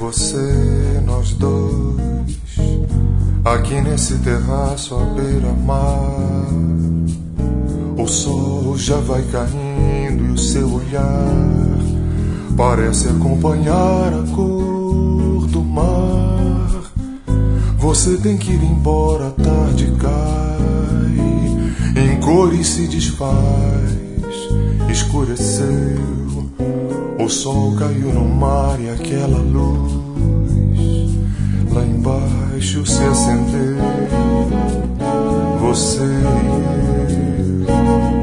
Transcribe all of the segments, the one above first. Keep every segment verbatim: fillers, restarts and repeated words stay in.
você, nós dois, aqui nesse terraço à beira-mar. O sol já vai caindo e o seu olhar parece acompanhar a cor do mar. Você tem que ir embora, a tarde cai, em cores se desfaz, escureceu. O sol caiu no mar e aquela luz lá embaixo se acendeu. Você e eu.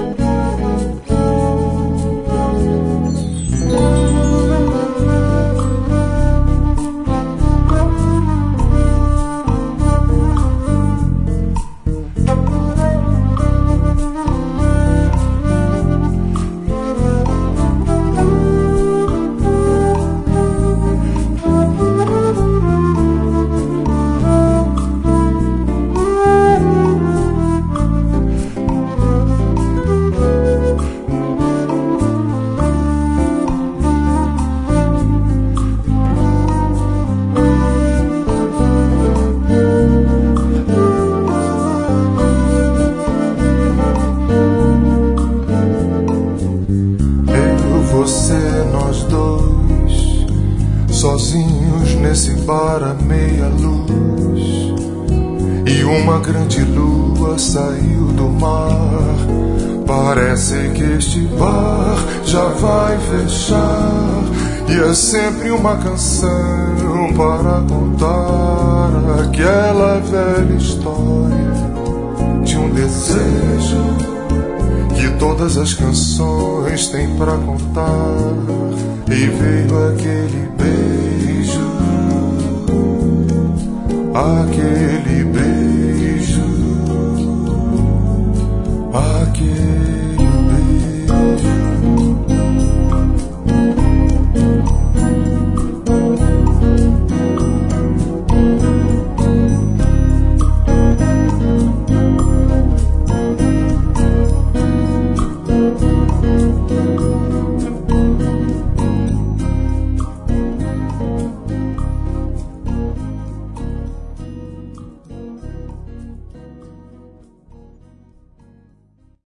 Sozinhos nesse bar à meia luz, e uma grande lua saiu do mar. Parece que este bar já vai fechar, e é sempre uma canção para contar aquela velha história de um desejo que todas as canções têm para contar. E veio aquele beijo, aquele beijo.